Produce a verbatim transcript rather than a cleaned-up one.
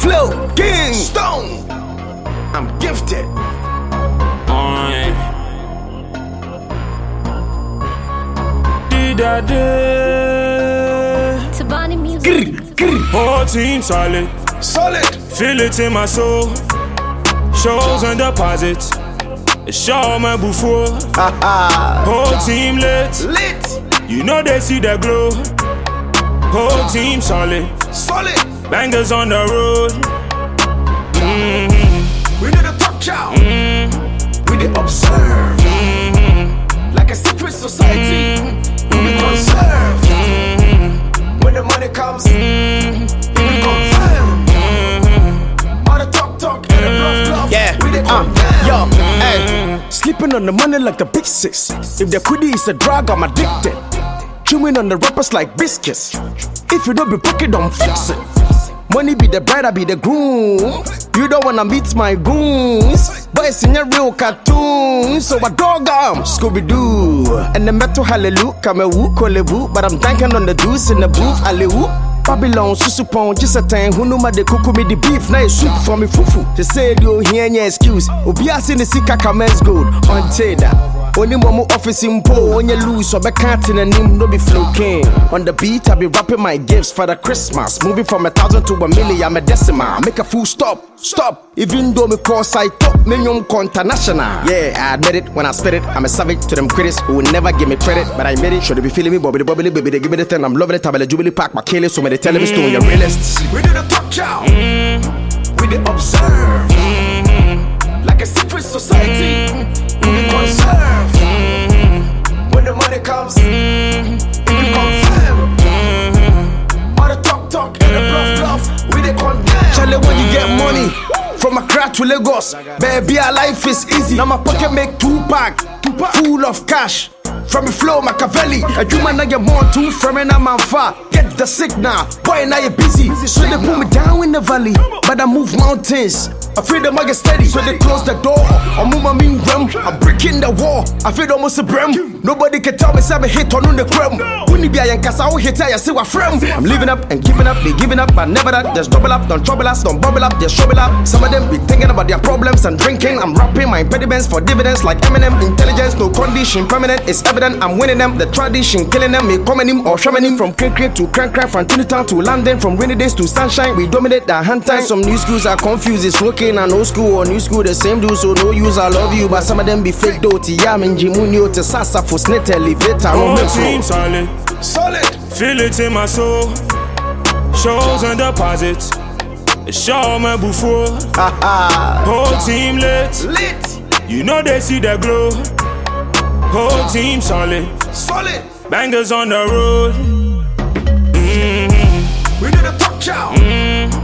Flow, King, Stone. I'm gifted. Alright. Did I do? Tabani music. Whole team solid. Solid. Feel it in my soul. Shows and deposits. Show my before. Whole team lit. Lit. You know they see the glow. Whole team solid. Solid. Bangers on the road. Mm-hmm. We need to talk, y'all. Mm-hmm. We need to observe. Mm-hmm. Like a secret society. Mm-hmm. We be conserved. Mm-hmm. When the money comes, mm-hmm. we be confirmed. Mm-hmm. All the talk, talk, and the bluff, bluff. Yeah. We dey come down. Yo, hey. Sleeping on the money like the big six. If the quiddy is a drug, I'm addicted. Chewing on the rappers like biscuits. If you don't be broke, don't fix it. Money be the bride, I be the groom. You don't wanna meet my goons, but it's in a real cartoon. So I dog am Scooby-Doo. And the metal hallelujah, come a woo, call a boo. But I'm tanking on the deuce in the booth, alley-woo. Babylon, susupon, just a time who know my de cook me the beef, now soup for me fufu. They say you hear any excuse. Obias in the sika comments gold on Teda. Only momo office in po, on your loose or back in a name, no be floating. On the beat, I be rapping my gifts for the Christmas. Moving from a thousand to a million, I'm a decimal. Make a full stop, stop. Even though me cause I top, million international. Yeah, I admit it, when I spit it, I'm a savage to them critics who will never give me credit. But I made it, should they be feeling me, bobbly bobbly, baby, they give me the thing. I'm loving it, I'm a jubilee pack, my killing, so many telling me stone, you're realist. We do the talk, y'all. Mm-hmm. We did observe. Mm-hmm. Like a secret society. Mm-hmm. We be conserved. Mm-hmm. When the money comes, mm-hmm. we be confirmed. Mm-hmm. All the talk, talk, and the bluff, bluff. We dey condemn. Charlie, when you get money. From Accra to Lagos, baby, our life is easy. Now my pocket make two pack, two pack, full of cash. From the flow, Machiavelli. A human I get more two from and I'm far. Get the signal, boy, now you're busy. So they put me down in the valley, but I move mountains. Afraid I'm get steady, so they close the door. I move my mean rum, I'm breaking the wall. I feel almost a brim. Nobody can tell me I'm a hit on the crumb. When you be a young cassa, I hit I see what from. I'm living up and giving up, they giving up, but never that. Just double up, don't trouble us, don't bubble up, just trouble up. Some of them be thinking about their problems and drinking. I'm rapping my impediments for dividends like Eminem. Intelligence, no condition, permanent, it's evident. I'm winning them, the tradition, killing them. Me coming him or shaman him from crank crank to crank crank, from Town to London, from rainy days to sunshine. We dominate the hand time. Some new schools are confused, it's working and old school or new school, the same do, so no use. I love you, but some of them be fake though. Tiam and Jimunio to Sasa for snake elevator. Whole team solid. Solid. Feel it in my soul. Shows and deposits. Show my before. Whole team lit. Lit. You know they see the glow. Whole team solid. Solid. Bangers on the road. Mm-hmm. We need to talk, y'all. Mm-hmm.